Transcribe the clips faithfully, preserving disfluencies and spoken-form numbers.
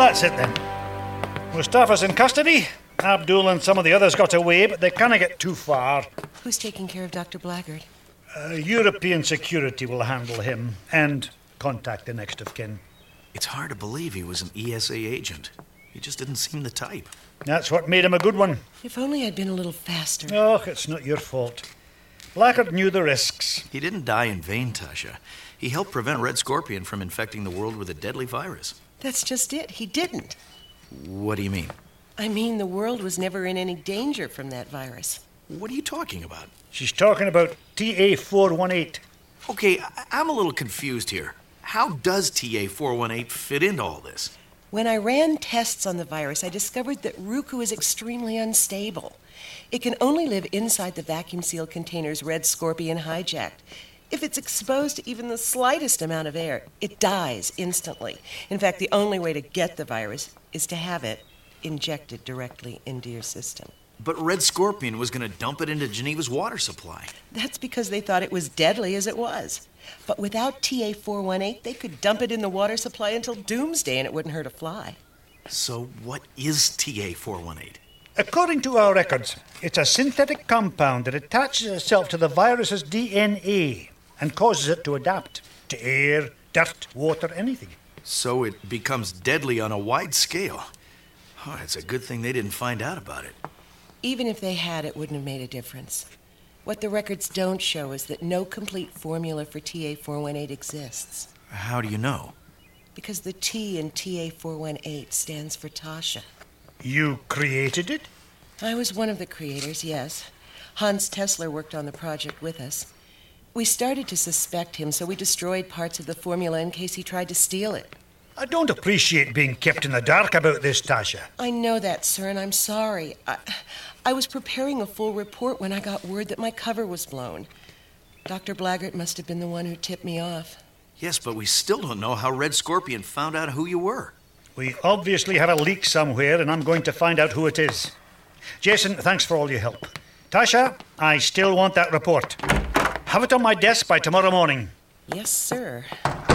that's it then. Mustafa's in custody. Abdul and some of the others got away, but they can't get too far. Who's taking care of Doctor Blackguard? Uh, European security will handle him and contact the next of kin. It's hard to believe he was an E S A agent. He just didn't seem the type. That's what made him a good one. If only I'd been a little faster. Oh, it's not your fault. Blackguard knew the risks. He didn't die in vain, Tasha. He helped prevent Red Scorpion from infecting the world with a deadly virus. That's just it. He didn't. What do you mean? I mean, the world was never in any danger from that virus. What are you talking about? She's talking about T A four one eight. Okay, I- I'm a little confused here. How does T A four one eight fit into all this? When I ran tests on the virus, I discovered that Ruku is extremely unstable. It can only live inside the vacuum-sealed containers Red Scorpion hijacked. If it's exposed to even the slightest amount of air, it dies instantly. In fact, the only way to get the virus is to have it injected directly into your system. But Red Scorpion was going to dump it into Geneva's water supply. That's because they thought it was deadly as it was. But without T A four one eight, they could dump it in the water supply until doomsday and it wouldn't hurt a fly. So what is T A four one eight? According to our records, it's a synthetic compound that attaches itself to the virus's D N A and causes it to adapt to air, dirt, water, anything. So it becomes deadly on a wide scale. Oh, it's a good thing they didn't find out about it. Even if they had, it wouldn't have made a difference. What the records don't show is that no complete formula for T A four one eight exists. How do you know? Because the T in T A four one eight stands for Tasha. You created it? I was one of the creators, yes. Hans Tesler worked on the project with us. We started to suspect him, so we destroyed parts of the formula in case he tried to steal it. I don't appreciate being kept in the dark about this, Tasha. I know that, sir, and I'm sorry. I, I was preparing a full report when I got word that my cover was blown. Doctor Blackguard must have been the one who tipped me off. Yes, but we still don't know how Red Scorpion found out who you were. We obviously had a leak somewhere, and I'm going to find out who it is. Jason, thanks for all your help. Tasha, I still want that report. Have it on my desk by tomorrow morning. Yes, sir.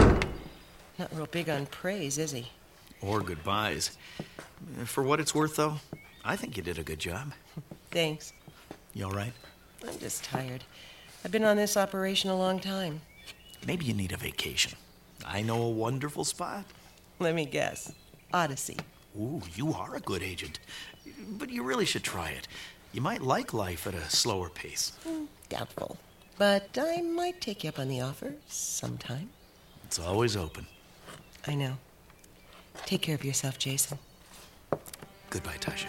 Not real big on praise, is he? Or goodbyes. For what it's worth, though, I think you did a good job. Thanks. You all right? I'm just tired. I've been on this operation a long time. Maybe you need a vacation. I know a wonderful spot. Let me guess. Odyssey. Ooh, you are a good agent. But you really should try it. You might like life at a slower pace. Mm, doubtful. But I might take you up on the offer sometime. It's always open. I know. Take care of yourself, Jason. Goodbye, Tasha.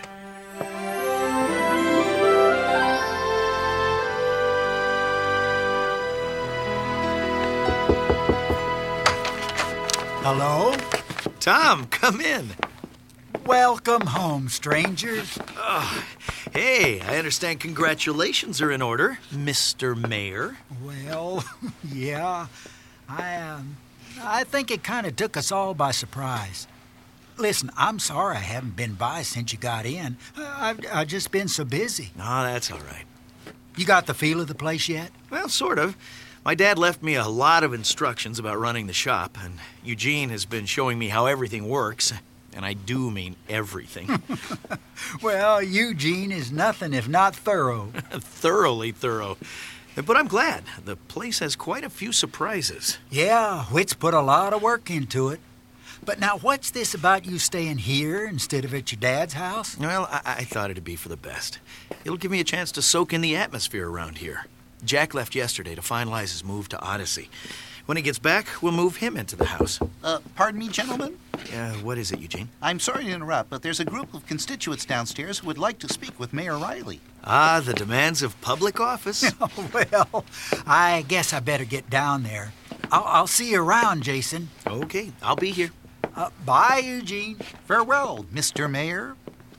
Hello? Tom, come in. Welcome home, strangers. Oh, hey, I understand congratulations are in order, Mister Mayor. Well, yeah. I, um, I think it kind of took us all by surprise. Listen, I'm sorry I haven't been by since you got in. I've, I've just been so busy. No, that's all right. You got the feel of the place yet? Well, sort of. My dad left me a lot of instructions about running the shop, and Eugene has been showing me how everything works. And I do mean everything. Well, Eugene is nothing if not thorough. Thoroughly thorough. But I'm glad. The place has quite a few surprises. Yeah, Whit's put a lot of work into it. But now, what's this about you staying here instead of at your dad's house? Well, I, I thought it'd be for the best. It'll give me a chance to soak in the atmosphere around here. Jack left yesterday to finalize his move to Odyssey. When he gets back, we'll move him into the house. Uh, pardon me, gentlemen? Uh, what is it, Eugene? I'm sorry to interrupt, but there's a group of constituents downstairs who would like to speak with Mayor Riley. Ah, the demands of public office. Oh, well, I guess I better get down there. I'll, I'll see you around, Jason. Okay, I'll be here. Uh, bye, Eugene. Farewell, Mister Mayor.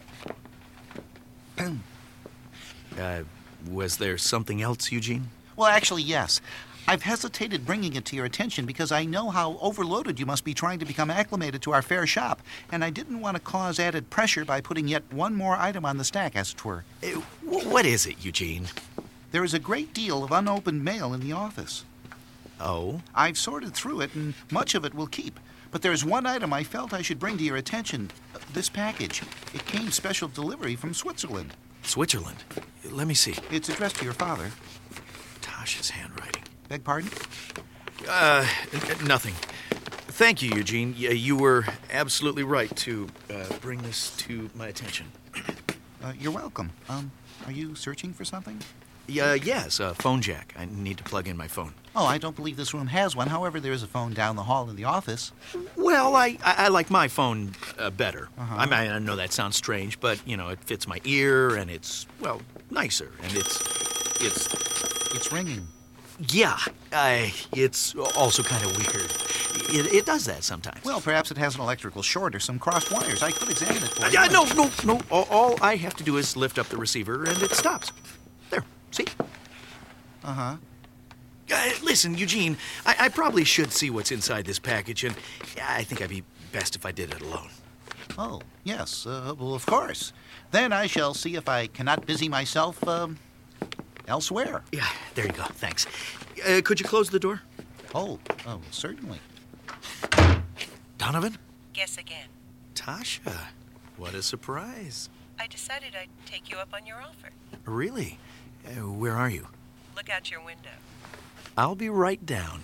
Uh, was there something else, Eugene? Well, actually, yes. I've hesitated bringing it to your attention because I know how overloaded you must be trying to become acclimated to our fair shop, and I didn't want to cause added pressure by putting yet one more item on the stack, as it were. Uh, what is it, Eugene? There is a great deal of unopened mail in the office. Oh? I've sorted through it, and much of it will keep. But there's one item I felt I should bring to your attention. Uh, This package. It came special delivery from Switzerland. Switzerland? Let me see. It's addressed to your father. Tasha's handwriting. Beg pardon? Uh, n- nothing. Thank you, Eugene. Y- You were absolutely right to uh, bring this to my attention. Uh, you're welcome. Um, are you searching for something? Yeah, yes, a phone jack. I need to plug in my phone. Oh, I don't believe this room has one. However, there is a phone down the hall in the office. Well, I, I, I like my phone uh, better. Uh-huh. I mean, I know that sounds strange, but, you know, it fits my ear, and it's, well, nicer, and it's, it's, It's ringing. yeah, I, it's also kind of weird. It, it does that sometimes. Well, perhaps it has an electrical short or some crossed wires. I could examine it for you. Yeah, no, no, no. All, all I have to do is lift up the receiver, and it stops. There, see? Uh-huh. Uh, listen, Eugene, I, I probably should see what's inside this package, and I think I'd be best if I did it alone. Oh, yes. Uh, well, of course. Then I shall see if I cannot busy myself, um, elsewhere. Yeah, there you go. Thanks. Uh, could you close the door? Oh, oh, certainly. Donovan? Guess again. Tasha, what a surprise. I decided I'd take you up on your offer. Really? Uh, where are you? Look out your window. I'll be right down.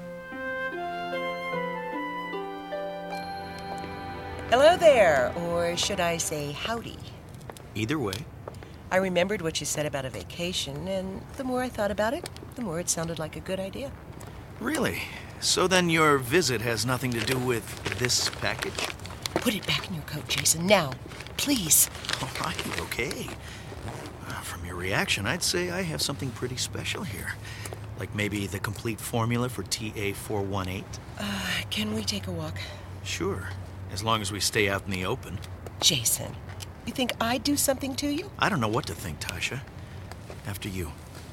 Hello there, or should I say howdy? Either way. I remembered what you said about a vacation, and the more I thought about it, the more it sounded like a good idea. Really? So then your visit has nothing to do with this package? Put it back in your coat, Jason, now. Please. All right, okay. Uh, from your reaction, I'd say I have something pretty special here. Like maybe the complete formula for T A four one eight? Uh, can we take a walk? Sure, as long as we stay out in the open. Jason, you think I'd do something to you? I don't know what to think, Tasha. After you.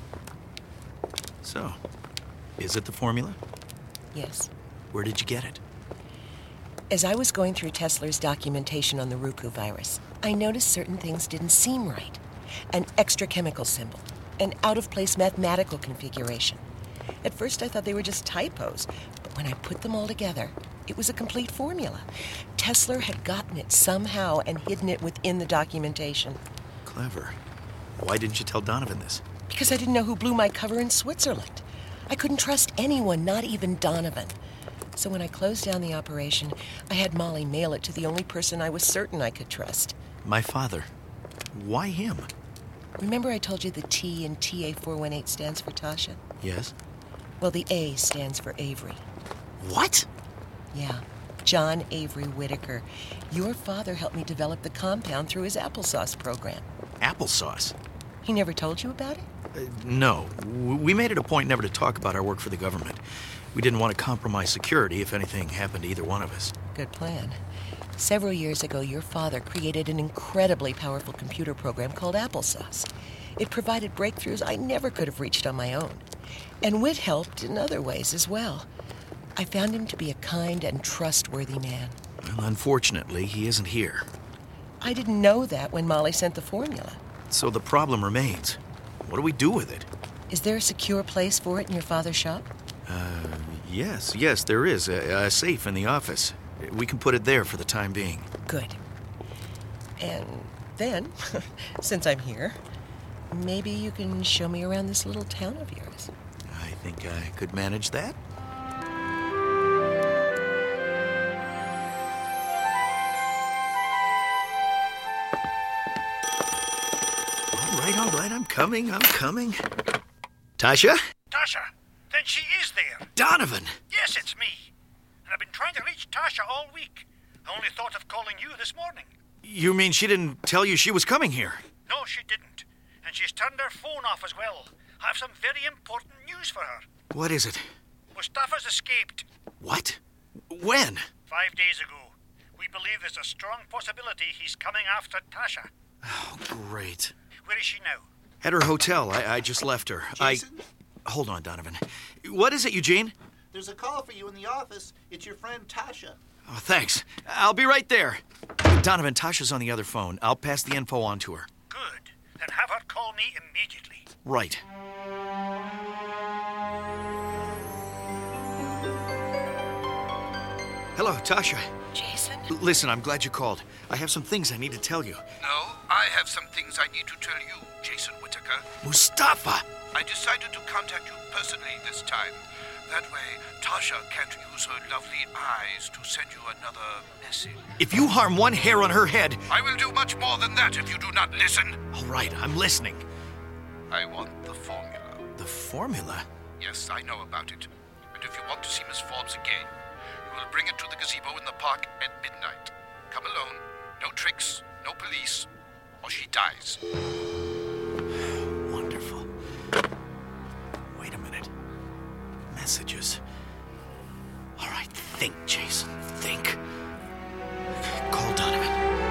So, is it the formula? Yes. Where did you get it? As I was going through Tesler's documentation on the Roku virus, I noticed certain things didn't seem right. An extra chemical symbol, an out-of-place mathematical configuration. At first I thought they were just typos, but when I put them all together, it was a complete formula. Tesler had gotten it somehow and hidden it within the documentation. Clever. Why didn't you tell Donovan this? Because I didn't know who blew my cover in Switzerland. I couldn't trust anyone, not even Donovan. So when I closed down the operation, I had Molly mail it to the only person I was certain I could trust. My father. Why him? Remember I told you the T in T A four one eight stands for Tasha? Yes? Well, the A stands for Avery. What? Yeah, John Avery Whitaker. Your father helped me develop the compound through his applesauce program. Applesauce? He never told you about it? Uh, no. W- We made it a point never to talk about our work for the government. We didn't want to compromise security if anything happened to either one of us. Good plan. Several years ago, your father created an incredibly powerful computer program called Applesauce. It provided breakthroughs I never could have reached on my own. And Whit helped in other ways as well. I found him to be a kind and trustworthy man. Well, unfortunately, he isn't here. I didn't know that when Molly sent the formula. So the problem remains. What do we do with it? Is there a secure place for it in your father's shop? Uh, yes, yes, there is. A, a safe in the office. We can put it there for the time being. Good. And then, since I'm here, maybe you can show me around this little town of yours. I think I could manage that. All right, all right, I'm coming, I'm coming. Tasha? Tasha, then she is there. Donovan! Yes, it's me. And I've been trying to reach Tasha all week. I only thought of calling you this morning. You mean she didn't tell you she was coming here? No, she didn't. And she's turned her phone off as well. I have some very important news for her. What is it? Mustafa's escaped. What? When? Five days ago. We believe there's a strong possibility he's coming after Tasha. Oh, great. Where is she now? At her hotel. I, I just left her. Jason? I... Hold on, Donovan. What is it, Eugene? There's a call for you in the office. It's your friend Tasha. Oh, thanks. I'll be right there. Donovan, Tasha's on the other phone. I'll pass the info on to her. Good. Then have her call me immediately. Right. Hello, Tasha. Jason? L- Listen, I'm glad you called. I have some things I need to tell you. No, I have some things I need to tell you, Jason Whittaker. Mustafa! I decided to contact you personally this time. That way, Tasha can't use her lovely eyes to send you another message. If you harm one hair on her head... I will do much more than that if you do not listen. All right, I'm listening. I want the formula. The formula? Yes, I know about it. And if you want to see Miss Forbes again, you will bring it to the gazebo in the park at midnight. Come alone. No tricks, no police, or she dies. Wonderful. Wait a minute. Messages. All right, think, Jason. Think. Call Donovan.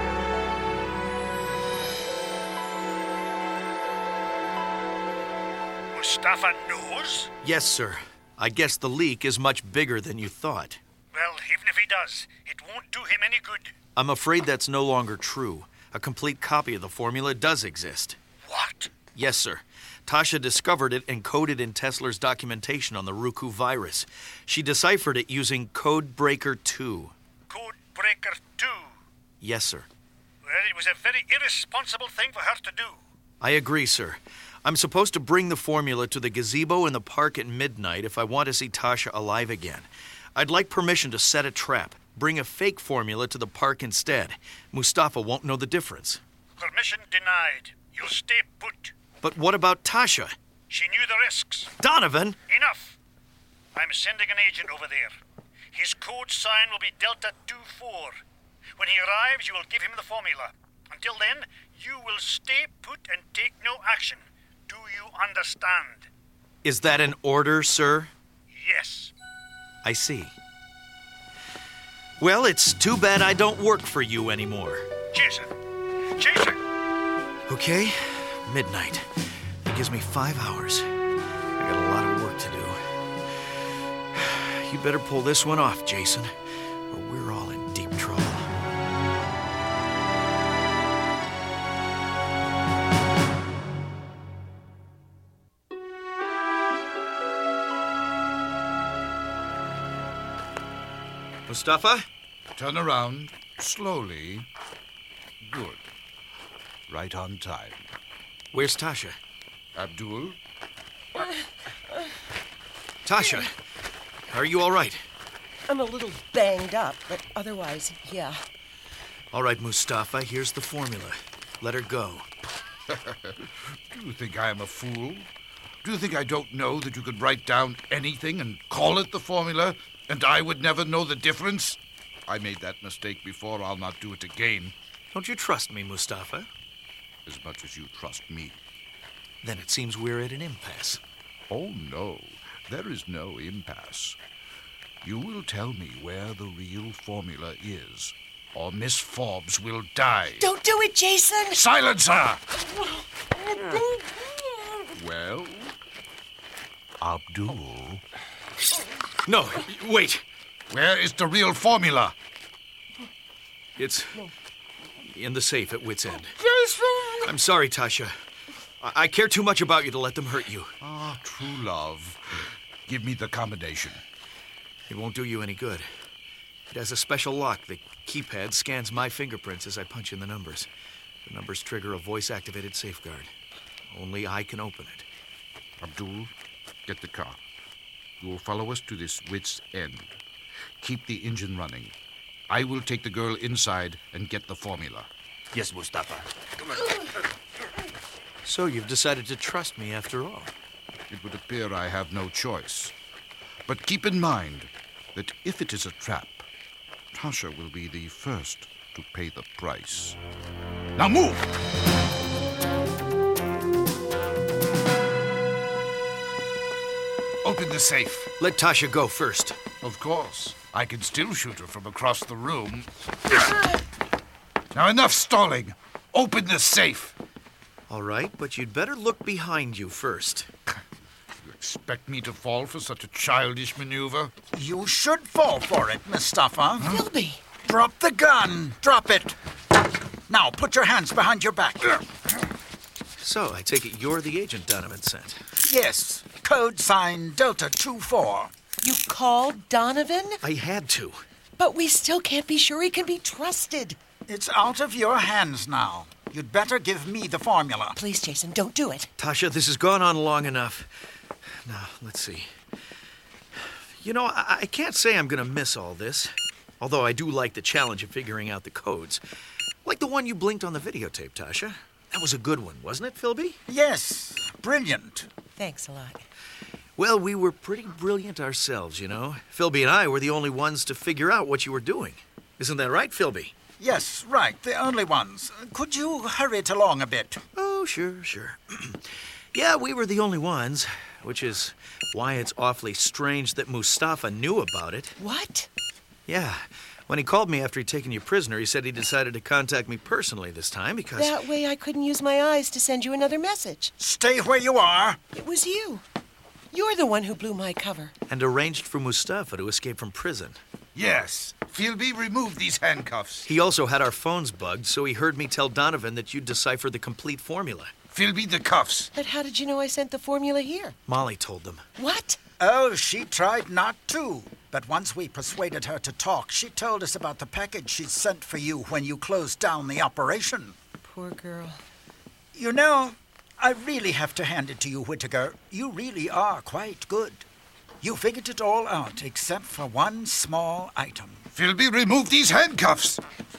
Mustafa knows? Yes, sir. I guess the leak is much bigger than you thought. Well, even if he does, it won't do him any good. I'm afraid that's no longer true. A complete copy of the formula does exist. What? Yes, sir. Tasha discovered it encoded in Tesler's documentation on the Roku virus. She deciphered it using Codebreaker two. Codebreaker two? Yes, sir. Well, it was a very irresponsible thing for her to do. I agree, sir. I'm supposed to bring the formula to the gazebo in the park at midnight if I want to see Tasha alive again. I'd like permission to set a trap. Bring a fake formula to the park instead. Mustafa won't know the difference. Permission denied. You'll stay put. But what about Tasha? She knew the risks. Donovan! Enough! I'm sending an agent over there. His code sign will be Delta two four. When he arrives, you will give him the formula. Until then, you will stay put and take no action. Do you understand? Is that an order, sir? Yes. I see. Well, it's too bad I don't work for you anymore. Jason! Jason! Okay, midnight. That gives me five hours. I got a lot of work to do. You better pull this one off, Jason, or we're all in deep trouble. Mustafa? Turn around, slowly. Good. Right on time. Where's Tasha? Abdul? Tasha, are you all right? I'm a little banged up, but otherwise, yeah. All right, Mustafa, here's the formula. Let her go. Do you think I am a fool? Do you think I don't know that you could write down anything and call it the formula, and I would never know the difference? I made that mistake before. I'll not do it again. Don't you trust me, Mustafa? As much as you trust me. Then it seems we're at an impasse. Oh, no. There is no impasse. You will tell me where the real formula is, or Miss Forbes will die. Don't do it, Jason! Silencer! Well, Abdul, No, wait. where is the real formula? It's in the safe at Wit's End. Jason! I'm sorry, Tasha. I, I care too much about you to let them hurt you. Ah, true love. Give me the combination. It won't do you any good. It has a special lock. The keypad scans my fingerprints as I punch in the numbers. The numbers trigger a voice-activated safeguard. Only I can open it. Abdul, get the car. You will follow us to this Wit's End. Keep the engine running. I will take the girl inside and get the formula. Yes, Mustafa. So you've decided to trust me after all. It would appear I have no choice. But keep in mind that if it is a trap, Tasha will be the first to pay the price. Now move! Open the safe. Let Tasha go first. Of course. I can still shoot her from across the room. Now enough stalling. Open the safe. All right, but you'd better look behind you first. You expect me to fall for such a childish maneuver? You should fall for it, Mustafa. Philby! Drop the gun. Drop it. Now, put your hands behind your back. So, I take it you're the agent Donovan sent. Yes. Code sign Delta two four. You called Donovan? I had to. But we still can't be sure he can be trusted. It's out of your hands now. You'd better give me the formula. Please, Jason, don't do it. Tasha, this has gone on long enough. Now, let's see. You know, I, I can't say I'm going to miss all this. Although I do like the challenge of figuring out the codes. Like the one you blinked on the videotape, Tasha. That was a good one, wasn't it, Philby? Yes, brilliant. Thanks a lot. Well, we were pretty brilliant ourselves, you know. Philby and I were the only ones to figure out what you were doing. Isn't that right, Philby? Yes, right, the only ones. Could you hurry it along a bit? Oh, sure, sure. Yeah, we were the only ones, which is why it's awfully strange that Mustafa knew about it. What? Yeah. When he called me after he'd taken you prisoner, he said he decided to contact me personally this time because... That way I couldn't use my eyes to send you another message. Stay where you are. It was you. You're the one who blew my cover. And arranged for Mustafa to escape from prison. Yes. Philby, remove these handcuffs. He also had our phones bugged, so he heard me tell Donovan that you'd decipher the complete formula. Philby, the cuffs. But how did you know I sent the formula here? Molly told them. What? Oh, she tried not to. But once we persuaded her to talk, she told us about the package she sent for you when you closed down the operation. Poor girl. You know, I really have to hand it to you, Whittaker. You really are quite good. You figured it all out, except for one small item. Philby, remove these handcuffs.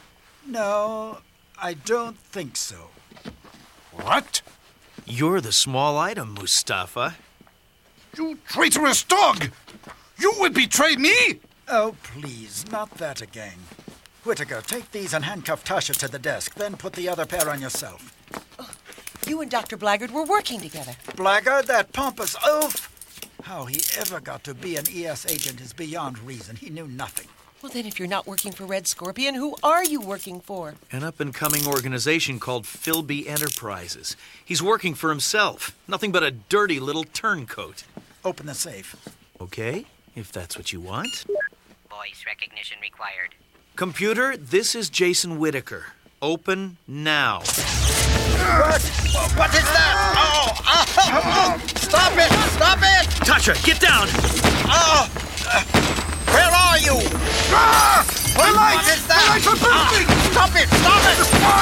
No, I don't think so. What? You're the small item, Mustafa. You traitorous dog! You would betray me? Oh, please, not that again. Whittaker, take these and handcuff Tasha to the desk, then put the other pair on yourself. Oh, you and Doctor Blackguard were working together. Blackguard, that pompous oaf! How he ever got to be an E S agent is beyond reason. He knew nothing. Well, then if you're not working for Red Scorpion, who are you working for? An up-and-coming organization called Philby Enterprises. He's working for himself. Nothing but a dirty little turncoat. Open the safe. Okay, if that's what you want. Voice recognition required. Computer, this is Jason Whittaker. Open now. What? What is that? Oh, oh, oh! Stop it! Stop it! Tasha, get down! Oh! Uh, where are you? Ah! What, The lights! what is that? The lights are bursting! Ah, stop it! Stop it!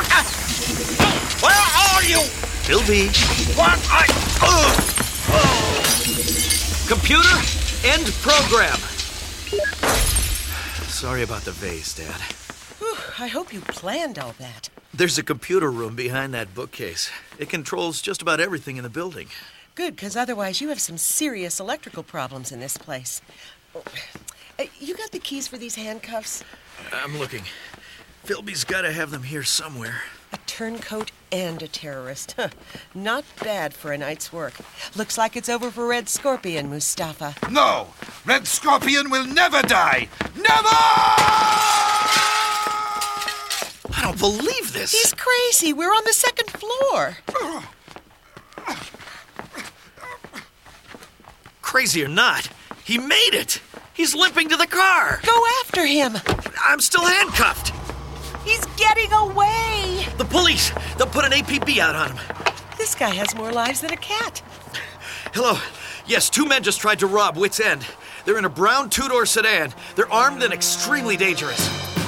Uh, where are you? Philby. What? I... Uh, Computer, end program. Sorry about the vase, Dad. Whew, I hope you planned all that. There's a computer room behind that bookcase. It controls just about everything in the building. Good, because otherwise you have some serious electrical problems in this place. Oh, uh, you got the keys for these handcuffs? I'm looking. Philby's got to have them here somewhere. A turncoat and a terrorist. Huh. Not bad for a night's work. Looks like it's over for Red Scorpion, Mustafa. No! Red Scorpion will never die! Never! I don't believe this. He's crazy. We're on the second floor. Crazy or not, he made it. He's limping to the car. Go after him. I'm still handcuffed. He's getting away. The police, they'll put an A P B out on him. This guy has more lives than a cat. Hello. Yes, two men just tried to rob Wits End. They're in a brown two-door sedan. They're armed and extremely dangerous.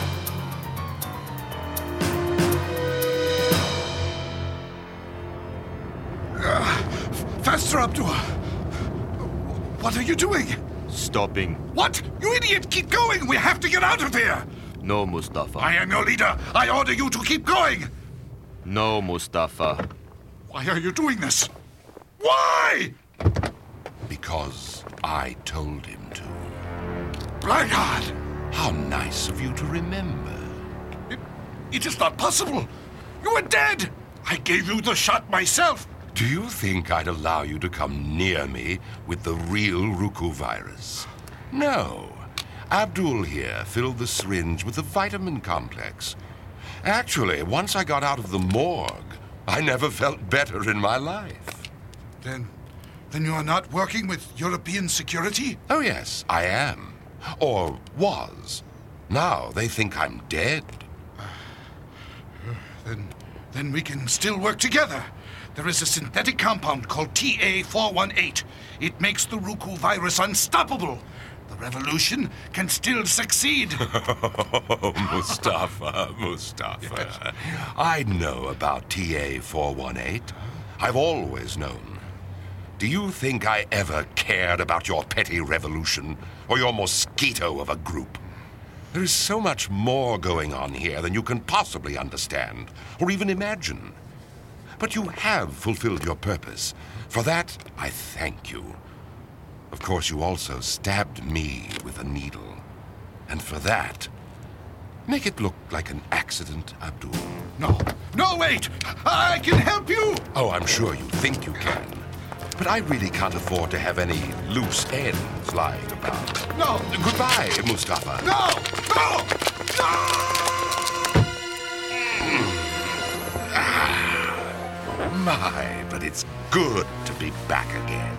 Faster, Abdul! What are you doing? Stopping. What? You idiot! Keep going! We have to get out of here! No, Mustafa. I am your leader. I order you to keep going! No, Mustafa. Why are you doing this? Why? Because I told him to. Blackguard! How nice of you to remember. It, it is not possible! You are dead! I gave you the shot myself! Do you think I'd allow you to come near me with the real Ruku virus? No. Abdul here filled the syringe with the vitamin complex. Actually, once I got out of the morgue, I never felt better in my life. Then, then you are not working with European security? Oh, yes, I am. Or was. Now they think I'm dead. Then, then we can still work together. There is a synthetic compound called T A four one eight. It makes the Ruku virus unstoppable. The revolution can still succeed. Oh, Mustafa, Mustafa. Yes. I know about T A four one eight. I've always known. Do you think I ever cared about your petty revolution or your mosquito of a group? There is so much more going on here than you can possibly understand or even imagine. But you have fulfilled your purpose. For that, I thank you. Of course, you also stabbed me with a needle. And for that, make it look like an accident, Abdul. No, no, wait! I can help you! Oh, I'm sure you think you can. But I really can't afford to have any loose ends lying about. No! Goodbye, Mustafa. No! No! No! My, but it's good to be back again.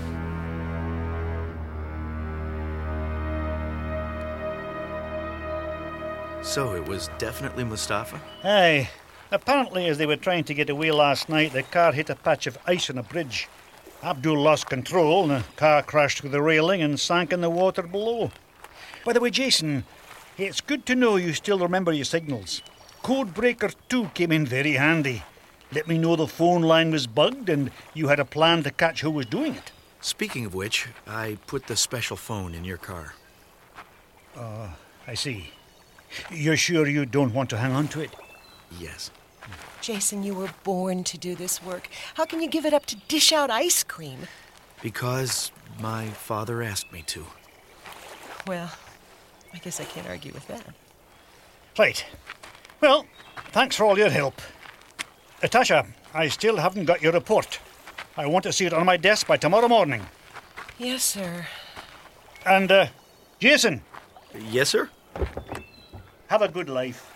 So it was definitely Mustafa? Aye. Apparently, as they were trying to get away last night, the car hit a patch of ice on a bridge. Abdul lost control and the car crashed through the railing and sank in the water below. By the way, Jason, it's good to know you still remember your signals. Codebreaker two came in very handy. Let me know the phone line was bugged and you had a plan to catch who was doing it. Speaking of which, I put the special phone in your car. Uh, I see. You're sure you don't want to hang on to it? Yes. Jason, you were born to do this work. How can you give it up to dish out ice cream? Because my father asked me to. Well, I guess I can't argue with that. Right. Well, thanks for all your help. Natasha, I still haven't got your report. I want to see it on my desk by tomorrow morning. Yes, sir. And, uh, Jason. Yes, sir? Have a good life.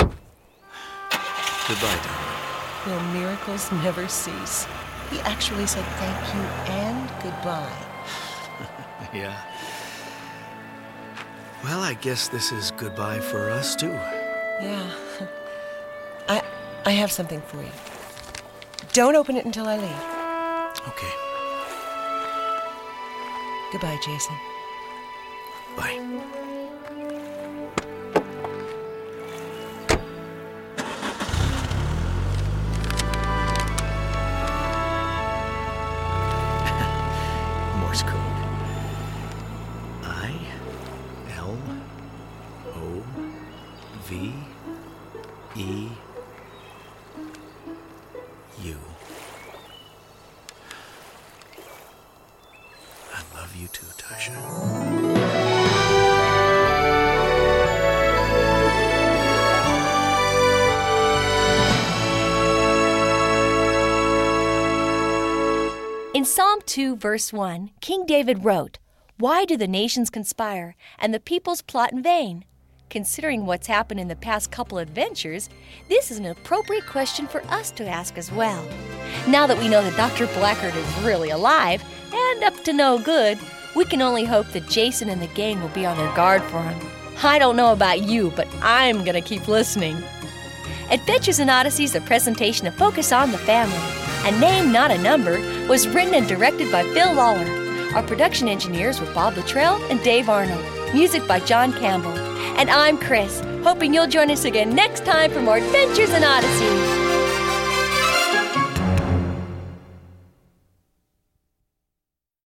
Goodbye, Tom. Will miracles never cease? He actually said thank you and goodbye. Yeah. Well, I guess this is goodbye for us, too. Yeah. I I have something for you. Don't open it until I leave. Okay. Goodbye, Jason. Bye. Morse code. I L O V E U. I love you too, Tasha. In Psalm two, verse one, King David wrote, "Why do the nations conspire and the peoples plot in vain?" Considering what's happened in the past couple adventures, this is an appropriate question for us to ask as well. Now that we know that Doctor Blackheart is really alive and up to no good, we can only hope that Jason and the gang will be on their guard for him. I don't know about you, but I'm going to keep listening. Adventures in Odyssey is a presentation of Focus on the Family. A Name, Not a Number was written and directed by Phil Lawler. Our production engineers were Bob Luttrell and Dave Arnold. Music by John Campbell. And I'm Chris, hoping you'll join us again next time for more Adventures in Odyssey.